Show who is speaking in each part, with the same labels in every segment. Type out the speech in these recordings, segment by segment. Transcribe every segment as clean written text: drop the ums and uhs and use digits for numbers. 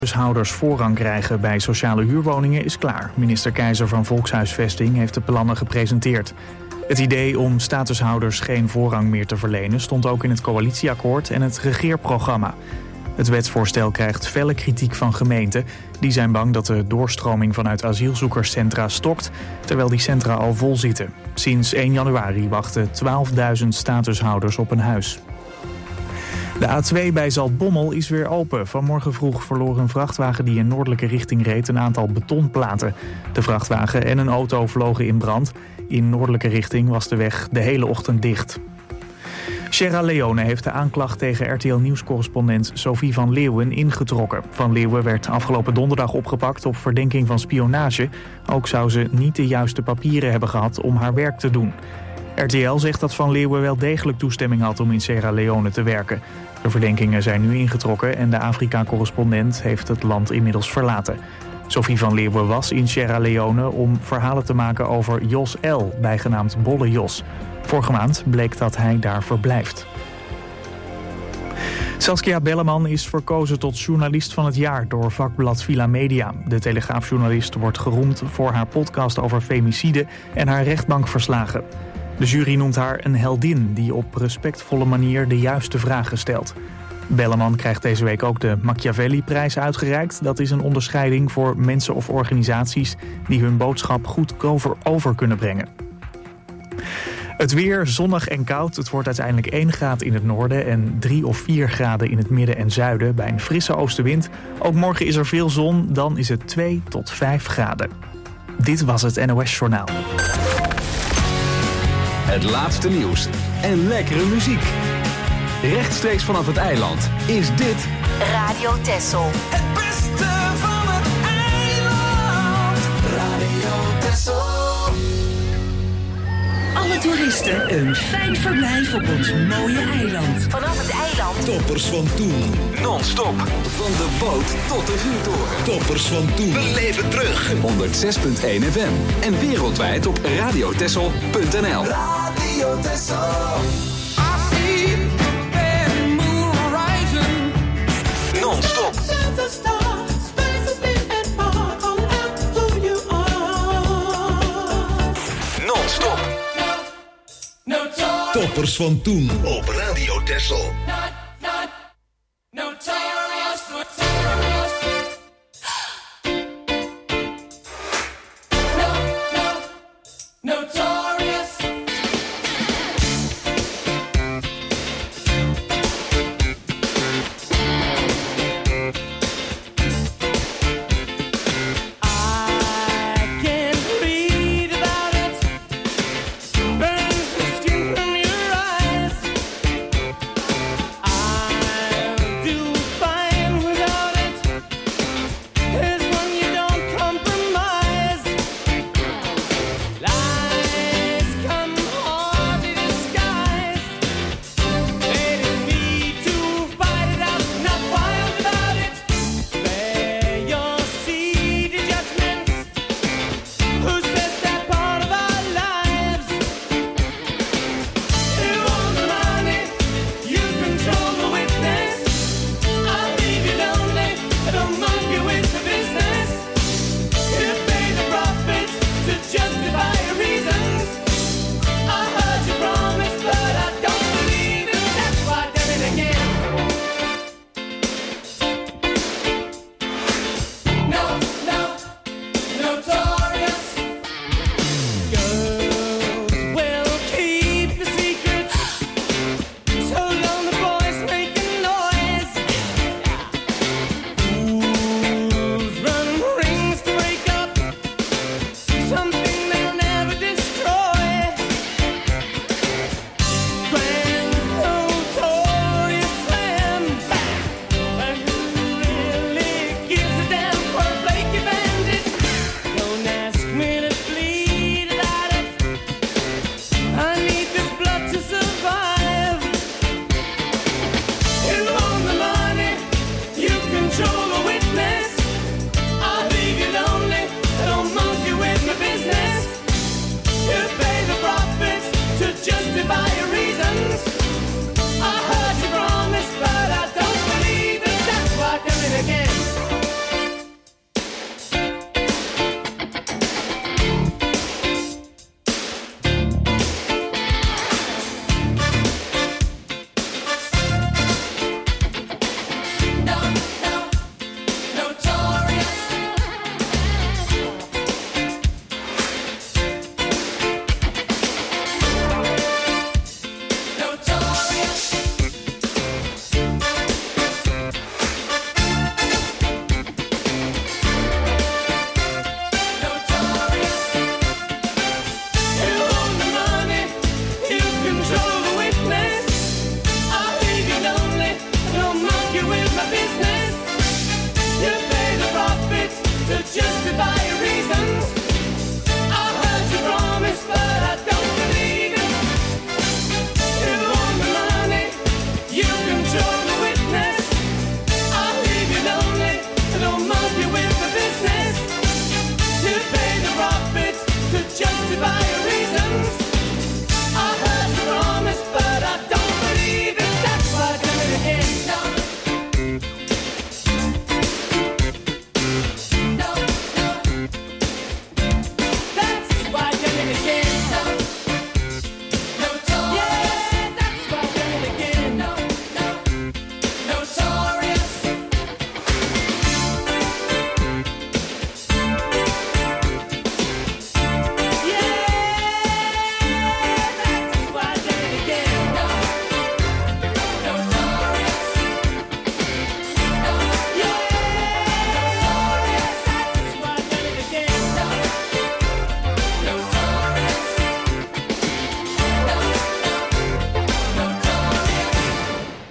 Speaker 1: Huishouders voorrang krijgen bij sociale huurwoningen is klaar. Minister Keizer van Volkshuisvesting heeft de plannen gepresenteerd. Het idee om statushouders geen voorrang meer te verlenen stond ook in het coalitieakkoord en het regeerprogramma. Het wetsvoorstel krijgt felle kritiek van gemeenten. Die zijn bang dat de doorstroming vanuit asielzoekerscentra stokt, terwijl die centra al vol zitten. Sinds 1 januari wachten 12.000 statushouders op een huis. De A2 bij Zaltbommel is weer open. Vanmorgen vroeg verloor een vrachtwagen die in noordelijke richting reed een aantal betonplaten. De vrachtwagen en een auto vlogen in brand. In noordelijke richting was de weg de hele ochtend dicht. Sierra Leone heeft de aanklacht tegen RTL Nieuws-correspondent Sophie van Leeuwen ingetrokken. Van Leeuwen werd afgelopen donderdag opgepakt op verdenking van spionage. Ook zou ze niet de juiste papieren hebben gehad om haar werk te doen. RTL zegt dat Van Leeuwen wel degelijk toestemming had om in Sierra Leone te werken. De verdenkingen zijn nu ingetrokken en de Afrika-correspondent heeft het land inmiddels verlaten. Sophie van Leeuwen was in Sierra Leone om verhalen te maken over Jos L., bijgenaamd Bolle Jos. Vorige maand bleek dat hij daar verblijft. Saskia Belleman is verkozen tot journalist van het jaar door vakblad Villa Media. De Telegraafjournalist wordt geroemd voor haar podcast over femicide en haar rechtbankverslagen. De jury noemt haar een heldin die op respectvolle manier de juiste vragen stelt. Belleman krijgt deze week ook de Machiavelli-prijs uitgereikt. Dat is een onderscheiding voor mensen of organisaties die hun boodschap goed over kunnen brengen. Het weer zonnig en koud. Het wordt uiteindelijk 1 graad in het noorden en 3 of 4 graden in het midden en zuiden bij een frisse oostenwind. Ook morgen is er veel zon, dan is het 2 tot 5 graden. Dit was het NOS Journaal.
Speaker 2: Het laatste nieuws en lekkere muziek. Rechtstreeks vanaf het eiland is dit
Speaker 3: Radio Texel.
Speaker 4: Het beste van het eiland. Radio Texel.
Speaker 3: Alle toeristen een fijn verblijf op ons mooie eiland. Vanaf het eiland.
Speaker 5: Toppers van toen.
Speaker 2: non-stop. Van de boot tot de vuurtoren.
Speaker 5: Toppers van toen.
Speaker 2: We leven terug. 106.1 FM. En wereldwijd op radiotessel.nl.
Speaker 4: Radio Texel.
Speaker 2: Non-stop. Non-stop.
Speaker 5: Toppers van toen op Radio Texel.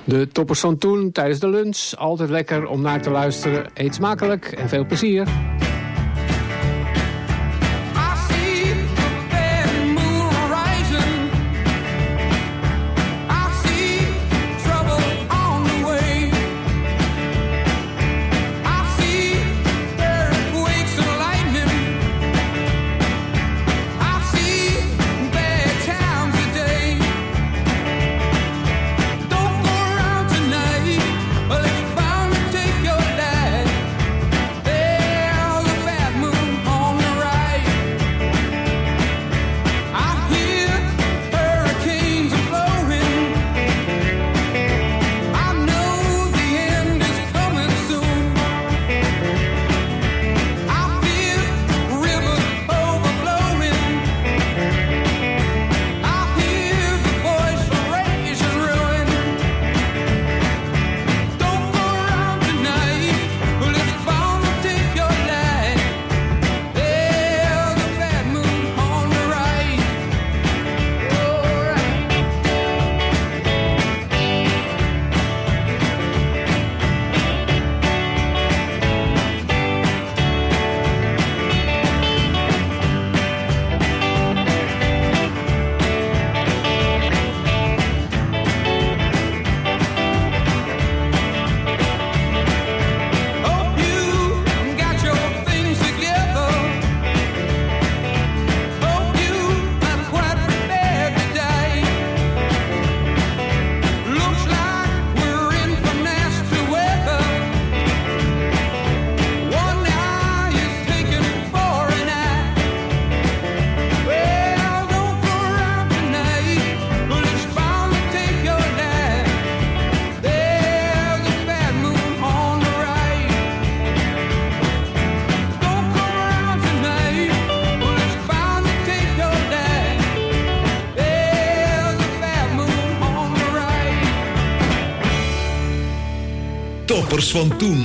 Speaker 6: De toppers van toen tijdens de lunch. Altijd lekker om naar te luisteren. Eet smakelijk en veel plezier.
Speaker 5: Toppers van toen.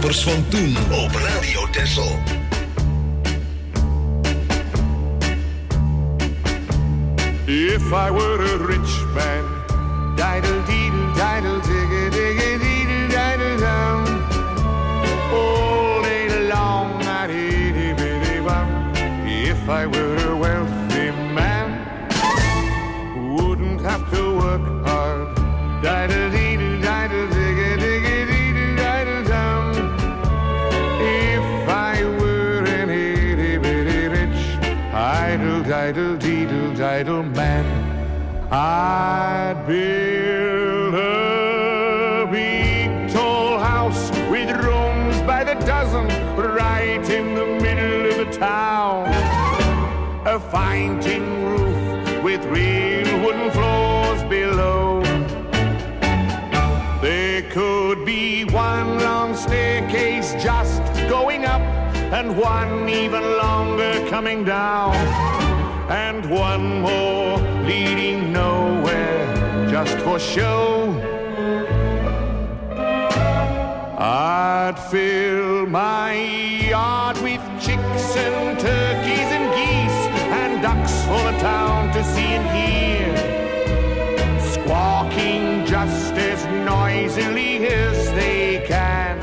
Speaker 5: Toppers van toen op Radio Texel.
Speaker 7: If I were a rich man, diddle-deedle-diddle, digga-digga-deedle-diddle-dum. All day long I'd itty-bitty-bum. If I were a wealthy man, wouldn't have to work hard. Diddle-deedle-diddle, digga-digga-deedle-diddle-dum. If I were an itty-bitty rich, idle-diddle-deedle-diddle man, I'd build a big tall house with rooms by the dozen right in the middle of the town. A fine tin roof with real wooden floors below. There could be one long staircase just going up and one even longer coming down, and one more leading nowhere just for show. I'd fill my yard with chicks and turkeys and geese and ducks for the town to see and hear, squawking just as noisily as they can.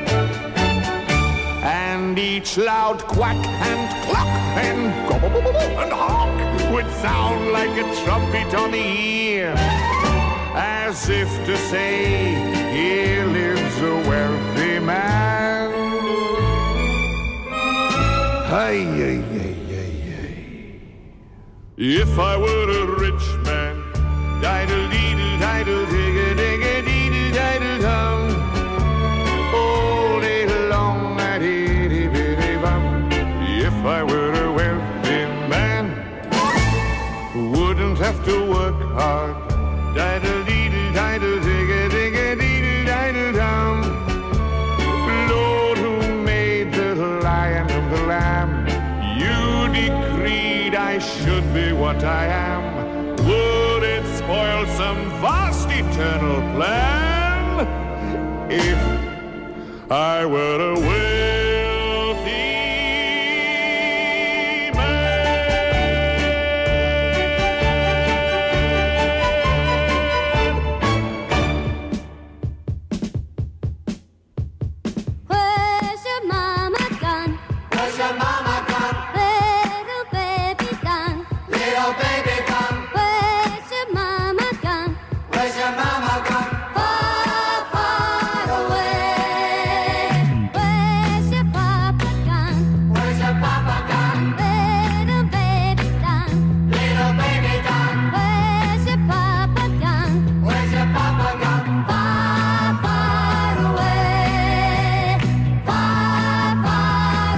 Speaker 7: And each loud quack and cluck and gobble and honk would sound like a trumpet on the ear, as if to say, here lives a wealthy man. Hey, hey, hey, hey, hey. If I were a rich man, diddle-deedle-diddle, digga-digga-deedle-diddle-dum. All day long I'd itty-bitty-bum. If I were a wealthy man, wouldn't have to work hard. Diddle-deedle-diddle, digga-digga-deedle-diddle-dum. Lord, who made the lion and the lamb, you decreed I should be what I am. Would it spoil some vast eternal plan if I were a wealthy
Speaker 8: Where's your mama gone?
Speaker 4: Where's your mama gone?
Speaker 8: Little baby gone.
Speaker 4: Little baby gone.
Speaker 8: Where's your mama gone?
Speaker 4: Where's your mama gone?
Speaker 8: Far, far away. Where's your papa gone?
Speaker 4: Where's your papa gone?
Speaker 8: Little baby gone.
Speaker 4: Little baby gone.
Speaker 8: Where's your papa gone?
Speaker 4: Where's your papa gone?
Speaker 8: Far, far away. Far, far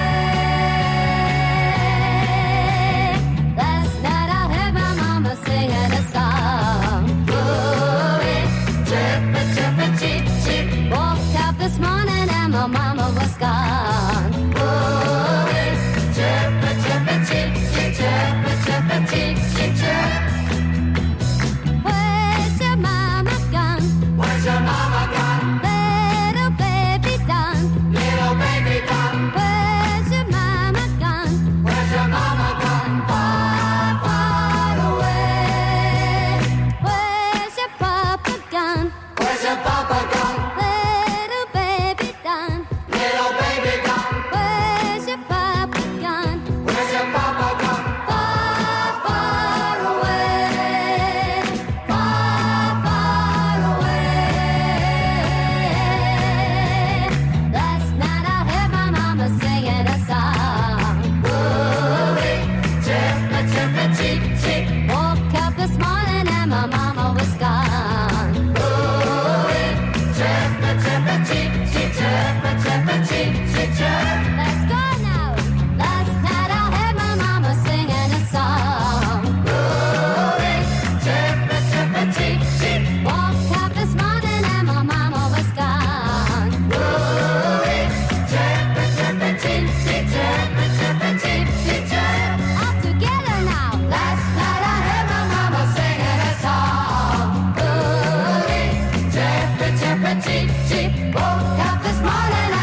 Speaker 8: away. Last night I heard my mama singing a song. Ooh-wee, chirpa, chirpa, cheep, cheep. Woke up this morning and my mama was gone. Ooh-wee, chirpa, chirpa, cheep, cheep, chirpa, chirpa, cheep, cheep, chirp. Where's your mama gone?
Speaker 4: Where's your mama gone?
Speaker 8: Little baby done.
Speaker 4: Little baby gone.
Speaker 8: Where's your mama gone?
Speaker 4: Where's your mama gone?
Speaker 8: Far, far away. Where's your papa gone?
Speaker 4: Where's your papa gone?
Speaker 8: Little baby done.
Speaker 4: Little baby gone.
Speaker 8: Where's your papa gone?
Speaker 4: Where's your papa gone?
Speaker 8: Far, far away. Far, far away. Last night I heard my mama singing a song. Ooh-wee, chirpa, chirpa, cheep, cheep. Woke up this morning and my mama was gone. Ooh-wee, chirpa, chirpa, cheep, cheep, chirpa, chirpa, cheep, cheep, chirp. Let's go now. Last night I heard my mama singing a song. Ooh-wee, chirpa, chirpa, cheep, cheep. Woke up this morning and my mama was gone. Ooh-wee, chirpa, chirpa, cheep, cheep, chirpa, chirpa, cheep, cheep, chirp. All together now. Last night I heard my mama singing a song. Ooh-wee, chirpa, chirpa, cheep, cheep. Woke up this morning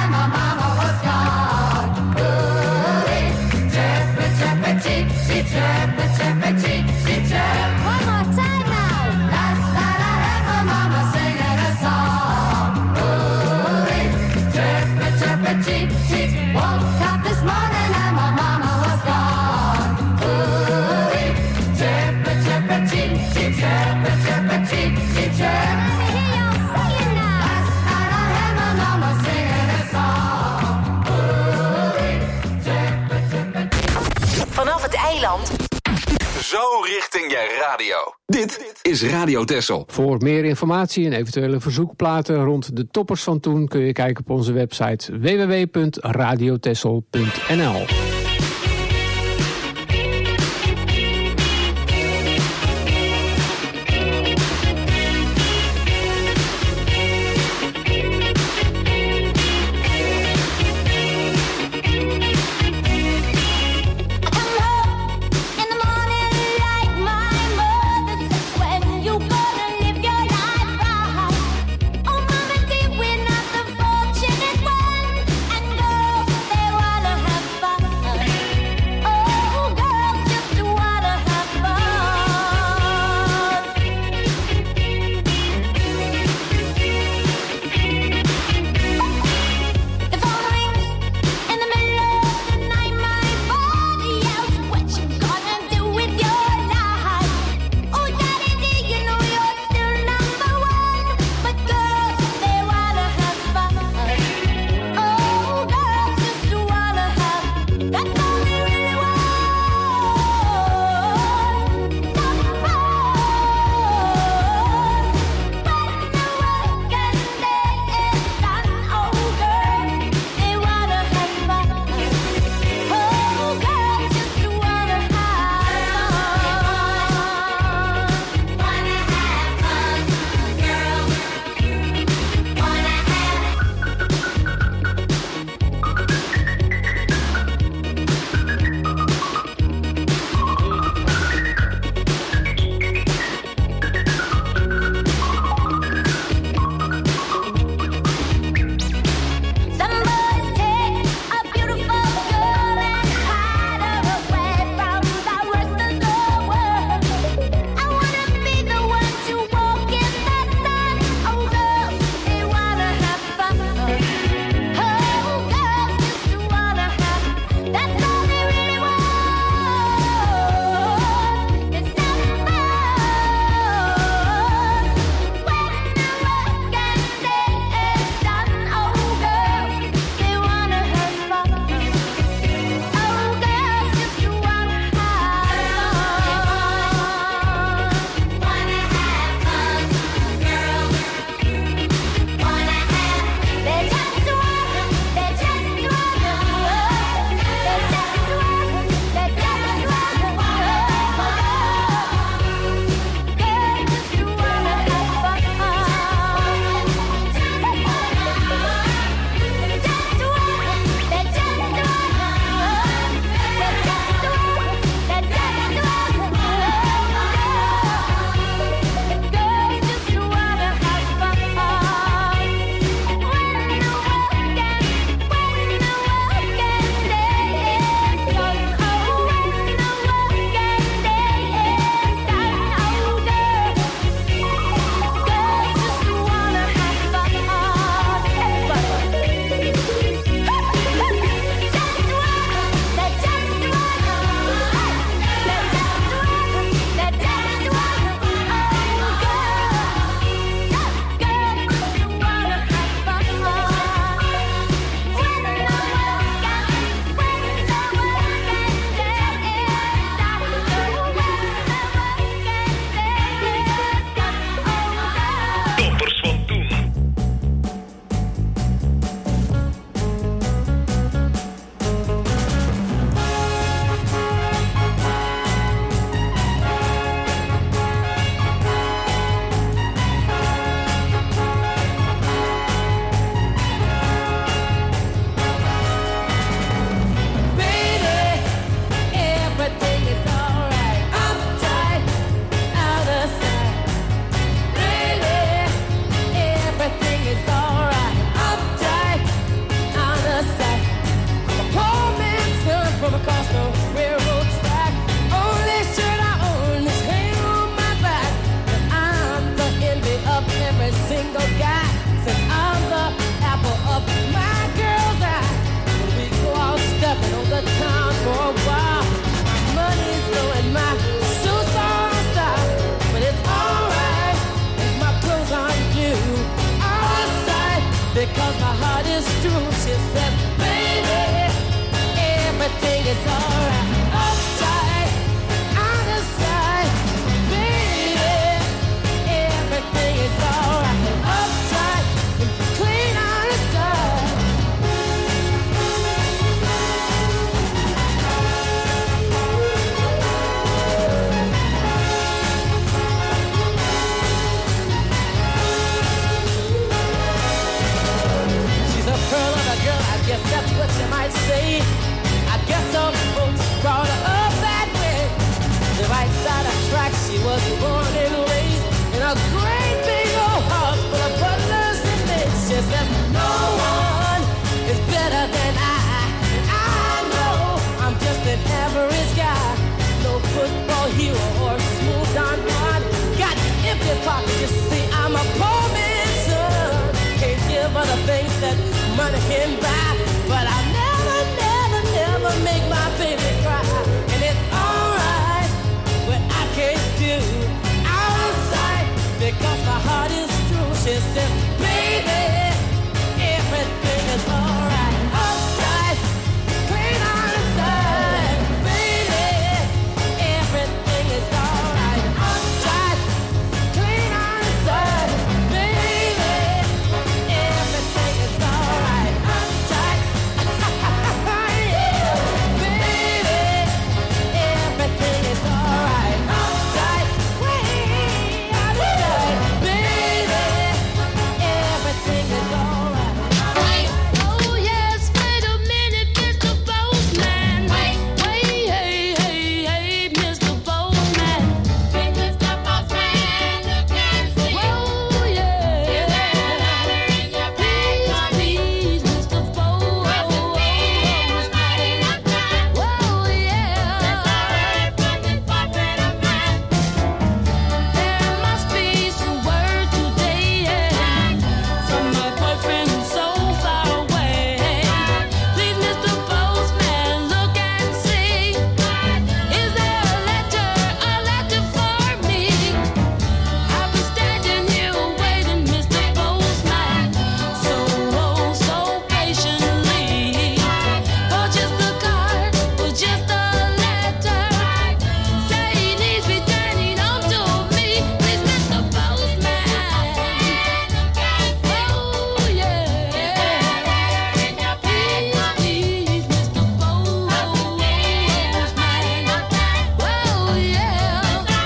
Speaker 2: radio. Dit is Radio Texel.
Speaker 6: Voor meer informatie en eventuele verzoekplaten rond de toppers van toen kun je kijken op onze website www.radiotexel.nl.
Speaker 9: It's alright. Upside, out of sight. might say. I guess some folks brought her up that way. The right side of tracks, she was born and raised in a great big old house full of butlers and maids. She says, no one is better than I. And I know I'm just an average guy. No football hero or smooth Don Juan. Got empty pockets, you see, I'm a poor man's son. Can't give her the things that money can buy. But I'll never make my baby cry. And it's alright what I can't do outside, because my heart is true. She says, baby, everything is alright. Outside, clean on the side. Baby, everything is alright. Outside, clean on the side. Baby, everything is alright. Outside, yeah. Baby, everything is alright. Outside, way outside. Baby, everything is alright.
Speaker 8: Oh yes, wait a minute, Mr. Postman. Wait, hey, Mr. Postman. Mr. Postman, look and see. Whoa, yeah. Please, Mr. Postman. Whoa, yeah. There must be some word today from my boyfriend who's so far away. Please, Mr. Postman, look and see. Is there a letter for me? I've been standing here waiting, Mr. Postman, so patiently. For just a card, for just a letter. Say he needs returning home to me. Please, Mr. Postman. Oh, yeah. Please, Mr. Postman. Oh, yeah.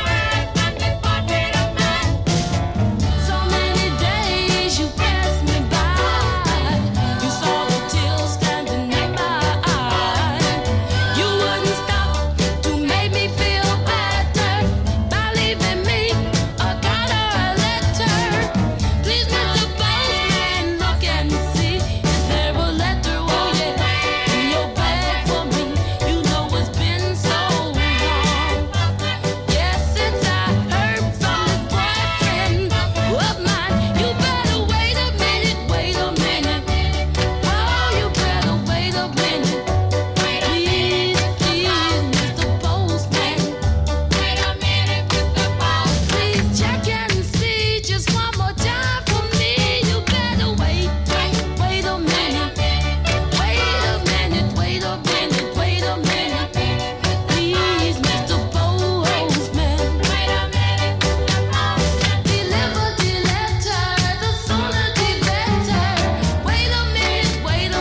Speaker 8: So many days you passed me by. You saw the tears standing in my eyes. You wouldn't stop to make me feel better by leaving me a card or a letter. Please, Mr. Postman, look and see. Is there a letter, oh yeah, in your bag for me? You know it's been so long. Yes, since I heard from this boyfriend of mine. You better wait a minute. Oh, you better wait a minute. Please, Mr. Postman. Wait a minute, Mr. Postman. Please check and see just one more time for me. You better wait a minute. Wait a minute. Please, Mr. Postman. Wait a minute, Mr. Postman. Deliver the letter, the sooner the better. Wait a minute.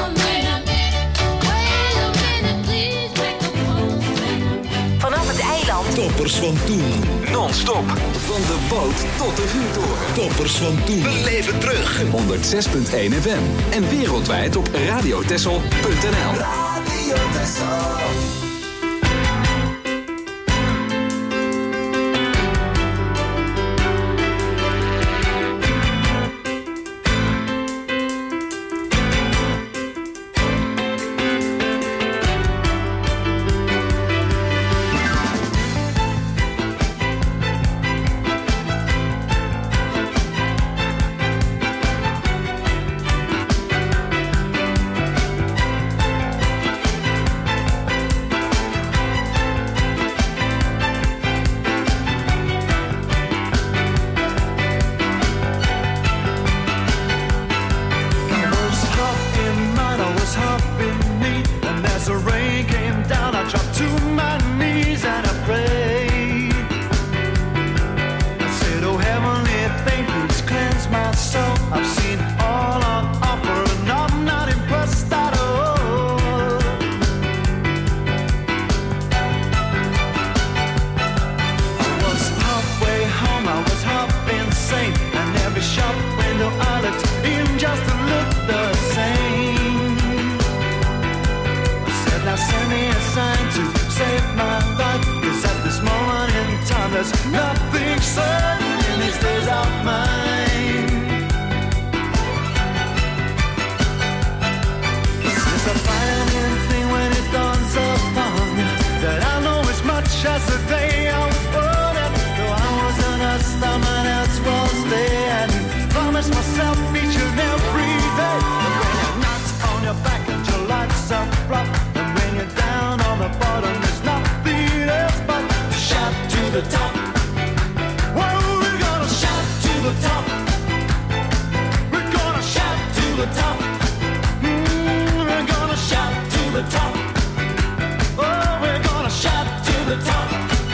Speaker 8: Please, Mr. Postman.
Speaker 3: Vanaf het eiland
Speaker 5: Toppers van toen.
Speaker 2: Non-stop. Van de boot tot de vuurtoren.
Speaker 5: Toppers van toen. Beleef het terug.
Speaker 2: 106.1 FM. En wereldwijd op radiotessel.nl.
Speaker 5: Radio Texel.
Speaker 10: there's nothing certain in these days of mine. It's a finding thing when it dawns upon you that I know as much as the day I was born. And though I wasn't a someone else was there, and promised myself each and every day. And when you're knocked on your back and your life's up rough, and when you're down on the bottom, there's nothing else but to shout to the top. Well, we're gonna shout to the top. We're gonna shout to the top. We're gonna shout to the top. Oh, we're gonna shout to the top.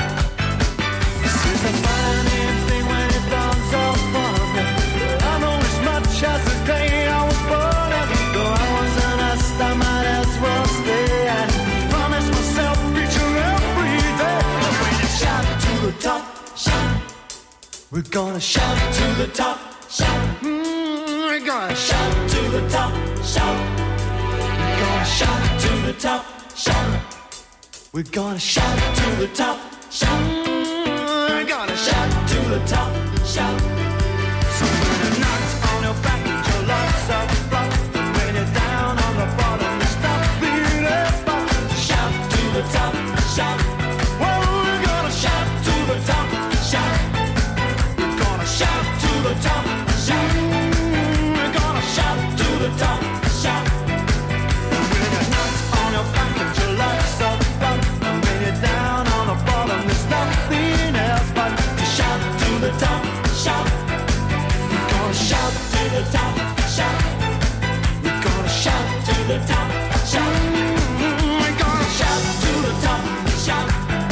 Speaker 10: This is a funny thing when it dawns upon me. I know as much as the day I was born, and though I wasn't a someone else was there, and promised myself each and every day. And when you shout to the top, shout. We're gonna shout to the top, shout. We're gonna shout to the top, shout. We're gonna shout to the top, shout. We're gonna shout to the top, shout. We're gonna shout to the top, shout. So when you're knocked on your back and your life's up rough, and when you're down on the bottom, there's nothing else but to shout to the top, shout. Well, we're gonna shout to the top, shout. We're gonna shout to the top, shout. We're gonna shout to the top, shout. And when you're knocked on your back and your life's up rough, and when you're down on the bottom, there's nothing else but to shout to the top, shout. We're gonna shout to the top, shout. We're gonna shout to the top, shout. We're gonna shout to the top, shout.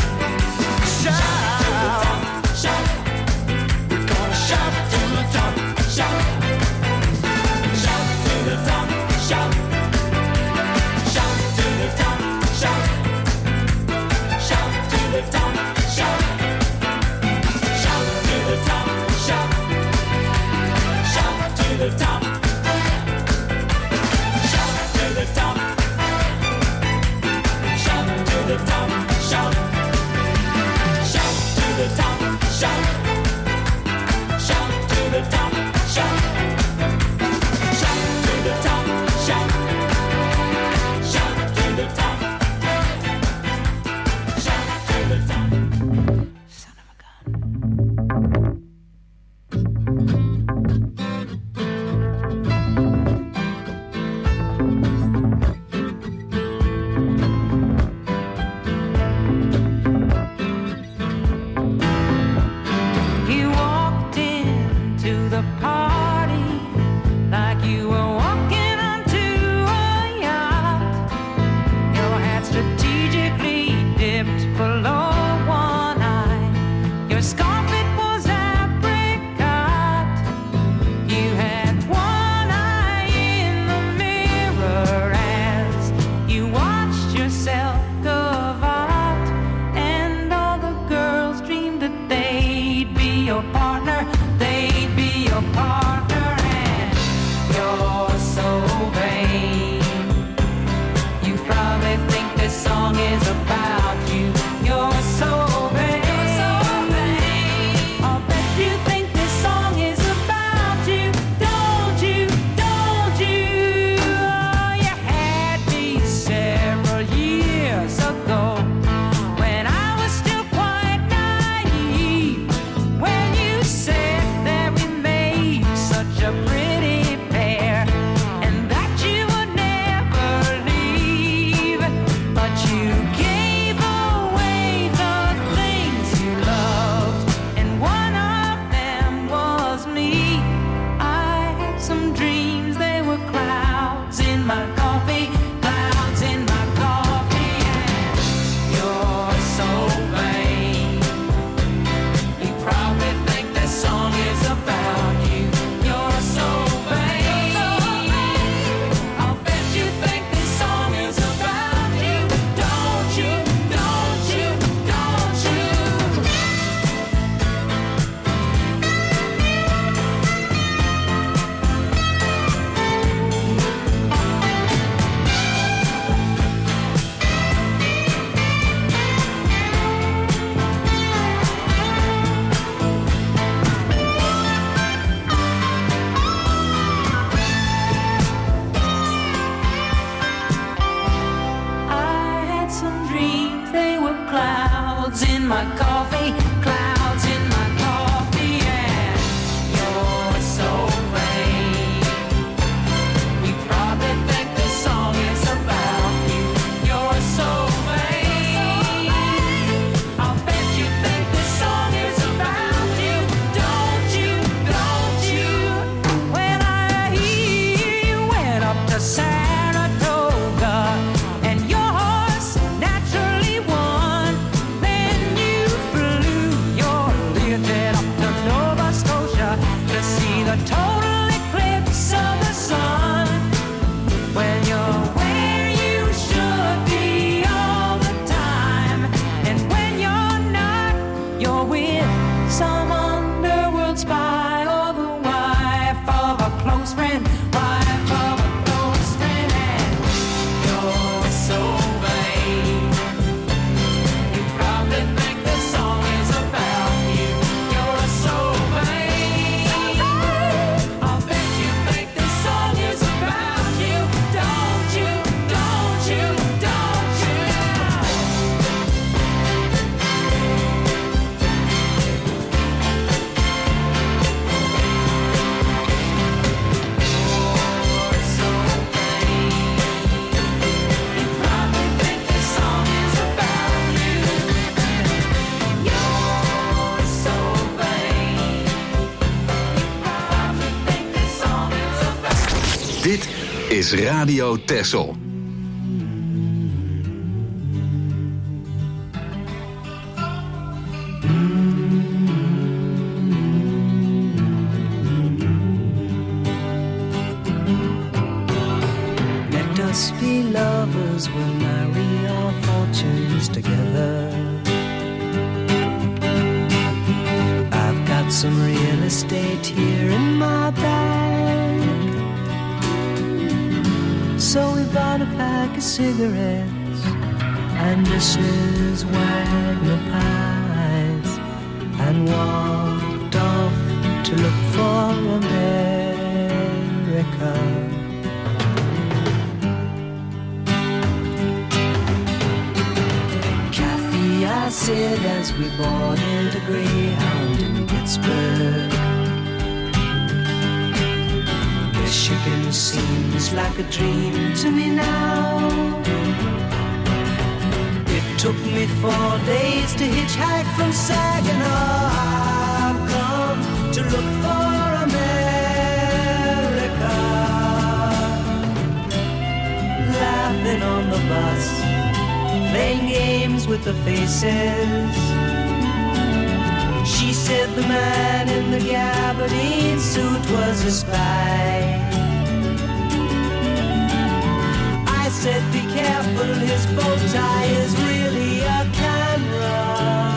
Speaker 10: Shout to the top, shout. We're gonna shout to the top, shout. Shout to the top, shout. Shout to the top, shout. Shout to the top, shout. Shout to the top, shout. Shout to the top. Shout to the top.
Speaker 2: is Radio Texel.
Speaker 11: Let us be lovers, we'll marry our fortunes together. I've got some real estate here in my bag, so we bought a pack of cigarettes and Mrs. Wagner pies and walked off to look for America. Kathy, I said as we boarded a Greyhound in Pittsburgh, Michigan seems like a dream to me now. It took me 4 days to hitchhike from Saginaw. I've come to look for America. Laughing on the bus, playing games with the faces. She said the man in the gabardine suit was a spy. I said, be careful, his bow tie is really a camera.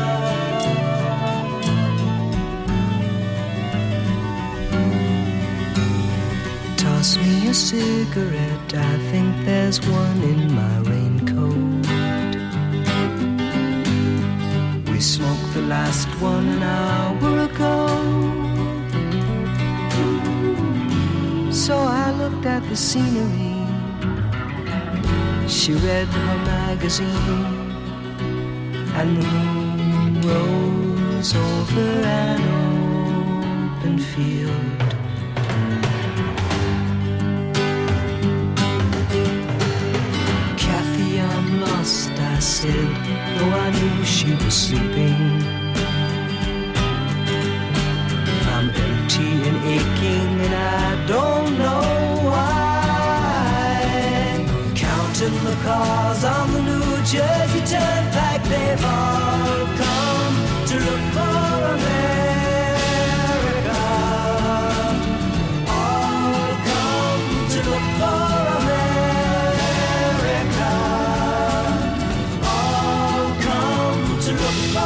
Speaker 11: Toss me a cigarette, I think there's one in my raincoat. We smoked the last one an hour ago. So I looked at the scenery. She read her magazine, and the moon rose over an open field. Kathy, I'm lost, I said, though I knew she was sleeping. I'm empty and aching, and I don't know why. Counting the cars on the New Jersey Turnpike, they've all come to look for America. All come to look for America. All come to look for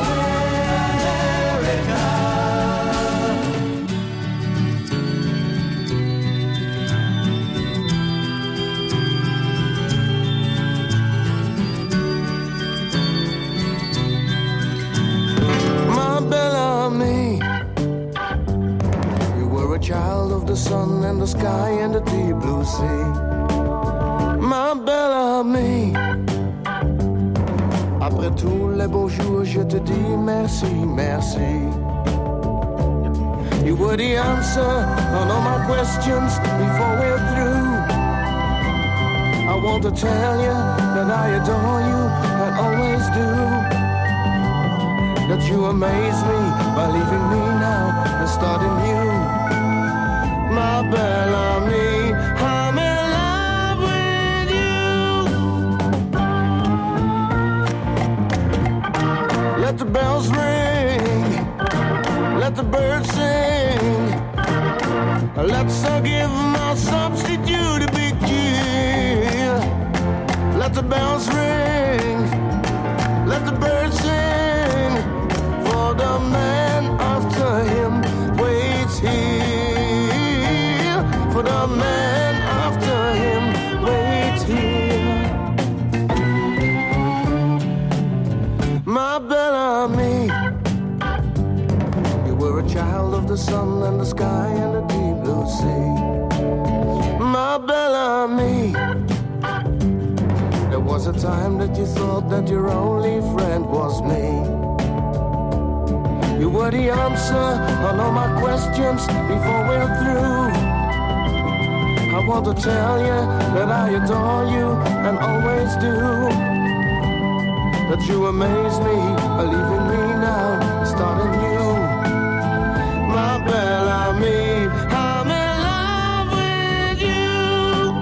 Speaker 11: child of the sun and the sky and the deep blue sea. Ma belle amie, après tous les beaux jours, je te dis merci, merci. You were the answer on all my questions before we're through. I want to tell you that I adore you and always do. That you amaze me by leaving me now and starting new. My belle amie, I'm in love with you. Let the bells ring, let the birds sing. Let's give my substitute a big cheer. Let the bells ring, let the birds sing. For the man after him waits here. For the man after him waits here. My belle amie, you were a child of the sun and the sky and the deep blue sea. My belle amie, there was a time that you thought that your only friend was me. You were the answer on all my questions before we're through. I want to tell you that I adore you and always do. That you amaze me by leaving me now, starting new. My belle amie, I'm in love with you.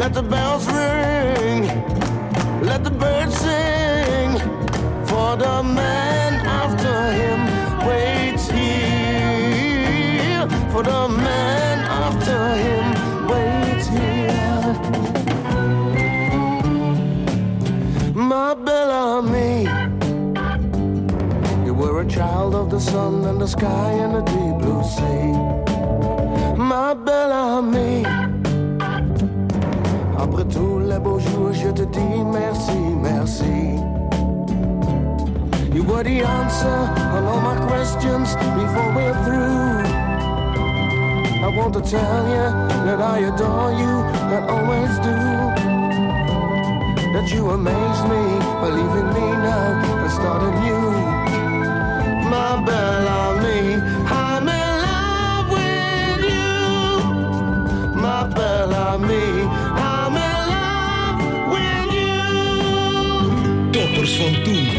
Speaker 11: Let the bells ring, let the birds sing, for the man after him waits here, for the man after him waits here. My Bellamy, you were a child of the sun and the sky and the deep blue sea. Ma Bellamy, après tous les beaux jours, je te dis merci, merci. You were the answer on all my questions before we're through. I want to tell you that I adore you and always do. That you amaze me by leaving me now and starting new. My Bellamy, I'm in love with you. My Bellamy, I'm in love with you.
Speaker 5: Toppers van toen.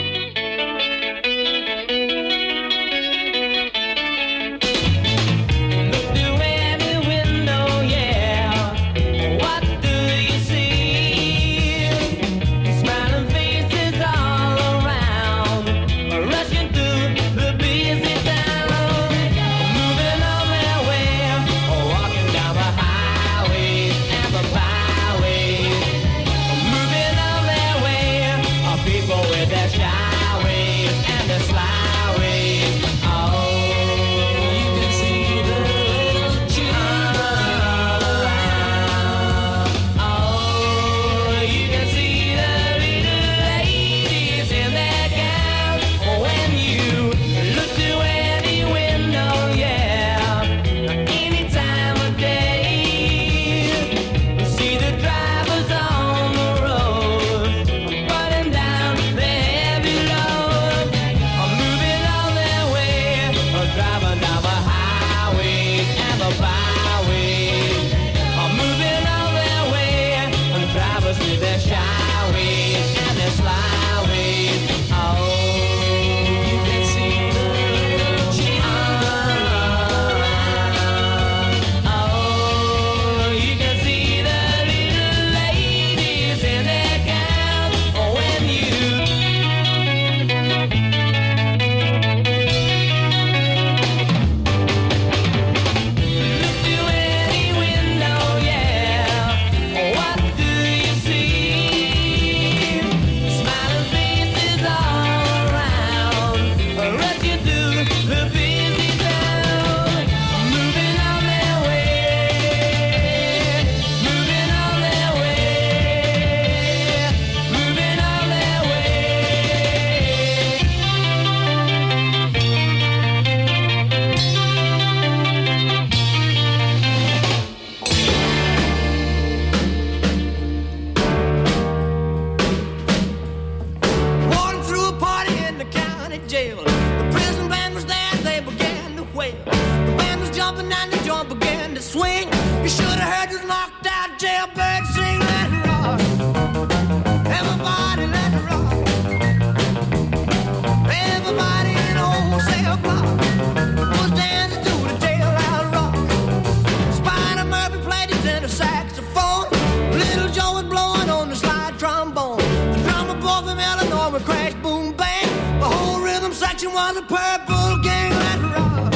Speaker 10: Was a purple gang, let's rock.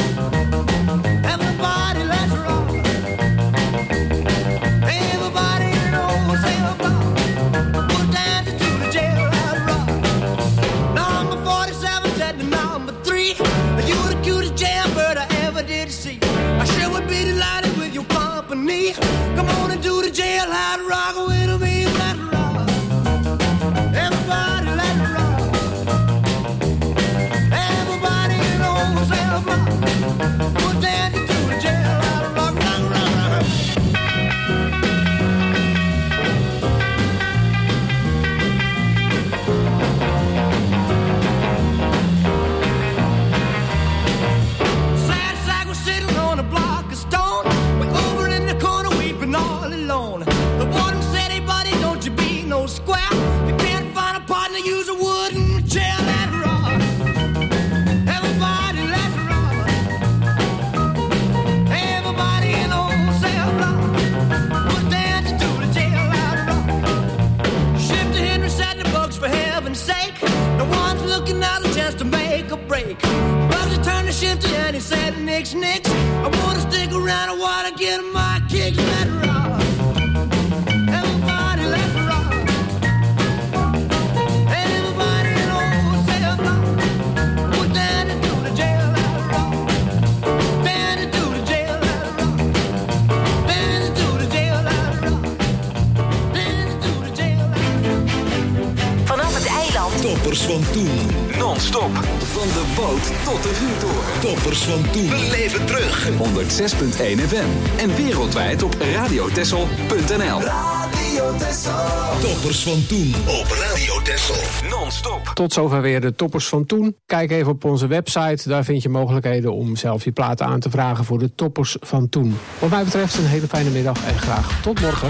Speaker 10: Everybody, let's rock. Everybody in the whole cell block was dancing to the jailhouse rock. Number 47 said to number 3, you were the cutest jailbird I ever did see. I sure would be delighted with your company. Come on and do the jailhouse rock with me, let's rock. Everybody, let's rock. Everybody in the
Speaker 9: break. But he turned the shifty and he said, nix, nix. I wanna stick around, I wanna get my kicks. Let it rock. Everybody let it rock. And everybody knows, say a block. Put down into the jail, let it rock. Down into the jail, let it rock. Down into the jail, let it rock. Down into the jail, let it rock.
Speaker 3: Vanaf het eiland.
Speaker 5: Toppers van toen.
Speaker 2: Non-stop. Van de boot tot de vuurtoren.
Speaker 5: Toppers van toen.
Speaker 2: Beleef het terug. 106.1 FM. En wereldwijd op radiotessel.nl.
Speaker 5: Radio Texel. Toppers van toen op Radio Texel.
Speaker 2: Non-stop.
Speaker 6: Tot zover weer de toppers van toen. Kijk even op onze website. Daar vind je mogelijkheden om zelf je platen aan te vragen voor de toppers van toen. Wat mij betreft een hele fijne middag en graag tot morgen.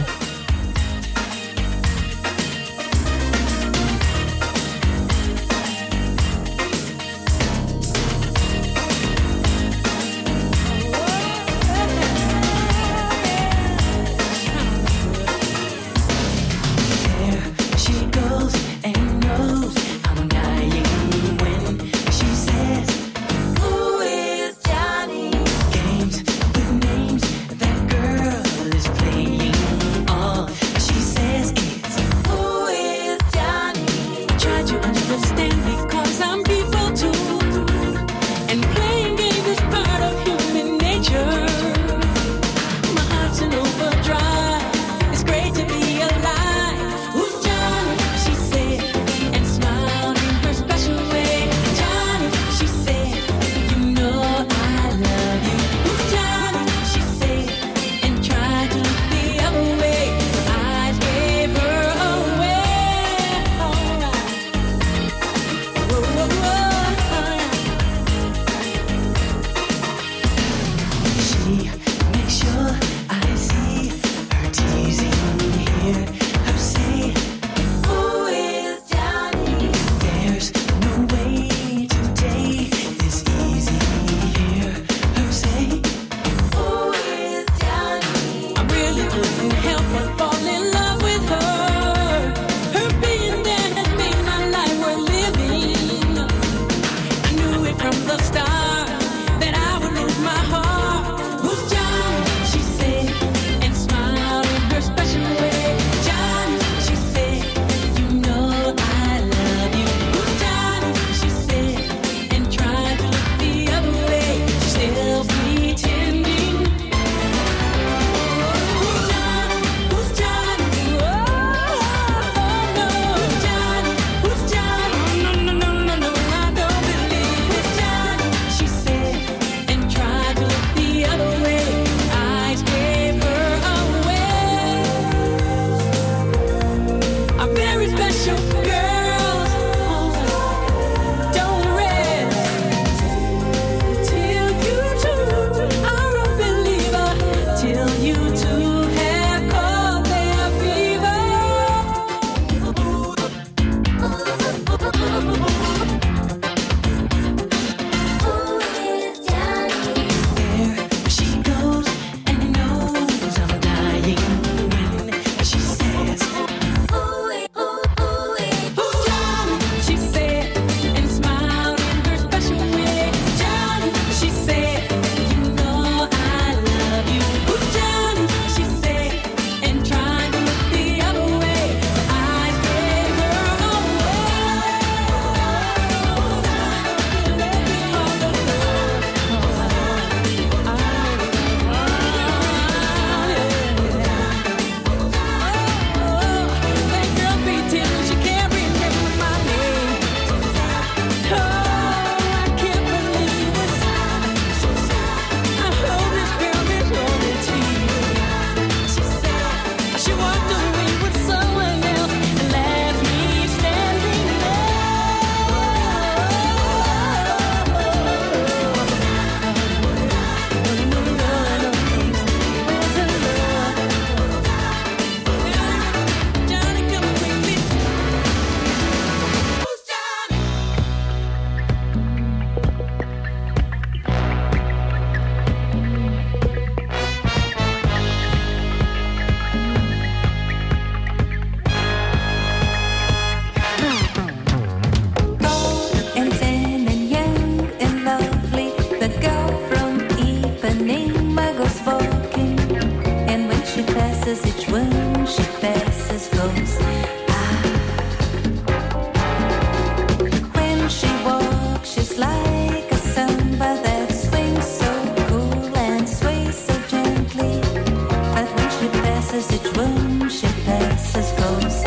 Speaker 12: passes close.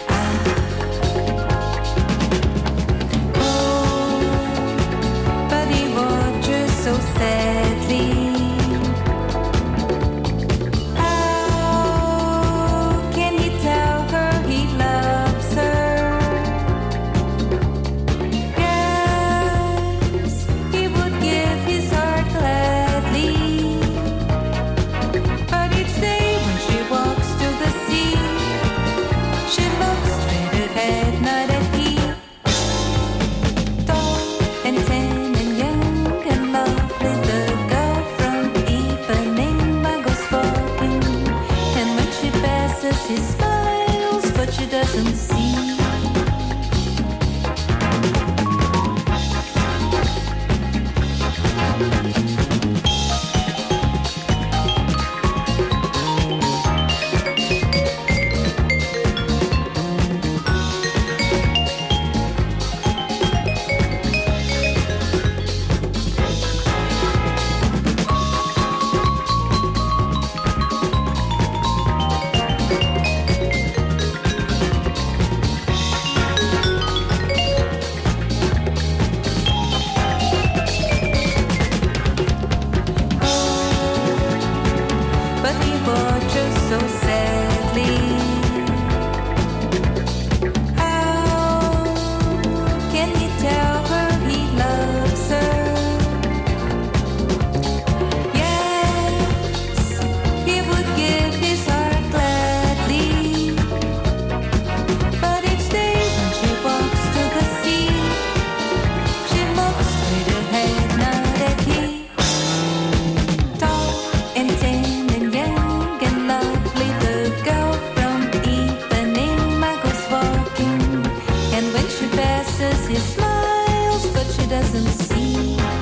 Speaker 12: But he watches so sadly. How can he tell her he loves her? Yes, he would give his heart gladly. But each day when she walks to the sea, she looks straight ahead, not at he. Tall and tan and young and lovely, the girl from Ipanema goes walking. And when she passes, he smiles, but she doesn't see. But he watches so sadly. How can he tell her he loves her? Yes, he would give his heart gladly. But each day when she walks to the sea, she looks straight ahead, not at he. Tall and tan and young and lovely, the girl from Ipanema goes walking. And when she passes, he smiles, but she doesn't see.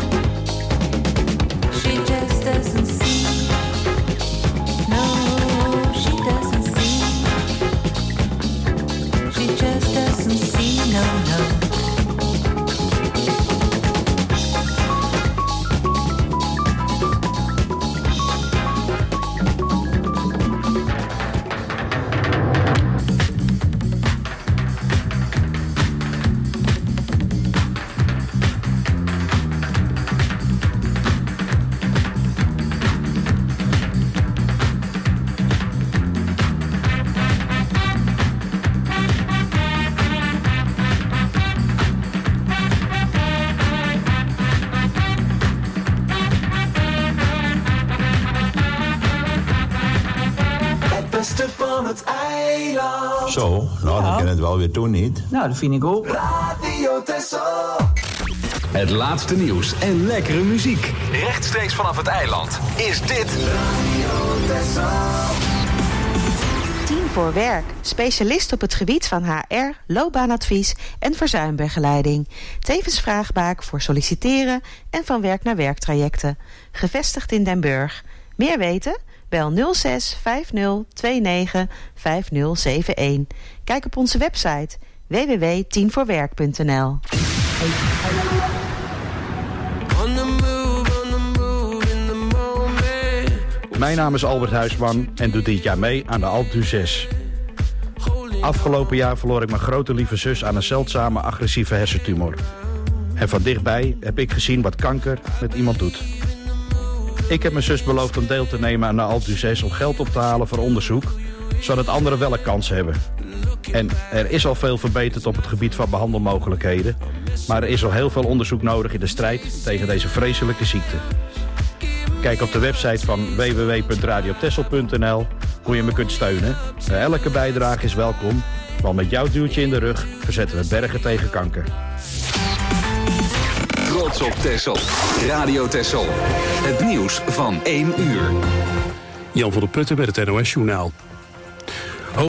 Speaker 12: She just doesn't see. No, she doesn't see. She just doesn't see, no, no.
Speaker 4: Het beste van het eiland.
Speaker 13: Zo, nou dan kan het wel weer doen, niet?
Speaker 14: Nou, dat vind ik ook.
Speaker 4: Radio Texel.
Speaker 2: Het laatste nieuws en lekkere muziek. Rechtstreeks vanaf het eiland is dit
Speaker 4: Radio Texel.
Speaker 15: 10 voor werk. Specialist op het gebied van HR, loopbaanadvies en verzuimbegeleiding. Tevens vraagbaak voor solliciteren en van werk naar werktrajecten. Gevestigd in Den Burg. Meer weten? Bel 06 50 29 5071. Kijk op onze website www.10voorwerk.nl.
Speaker 16: Mijn naam is Albert Huisman en doe dit jaar mee aan de Alpe 6. Afgelopen jaar verloor ik mijn grote lieve zus aan een zeldzame agressieve hersentumor. En van dichtbij heb ik gezien wat kanker met iemand doet. Ik heb mijn zus beloofd om deel te nemen aan de Alpe 6 om geld op te halen voor onderzoek, zodat anderen wel een kans hebben. En er is al veel verbeterd op het gebied van behandelmogelijkheden, maar er is al heel veel onderzoek nodig in de strijd tegen deze vreselijke ziekte. Kijk op de website van www.radiotessel.nl hoe je me kunt steunen. Elke bijdrage is welkom, want met jouw duwtje in de rug verzetten we bergen tegen kanker.
Speaker 2: Trots op Texel. Radio Texel. Het nieuws van 1 uur.
Speaker 17: Jan van der Putten met het NOS-journaal.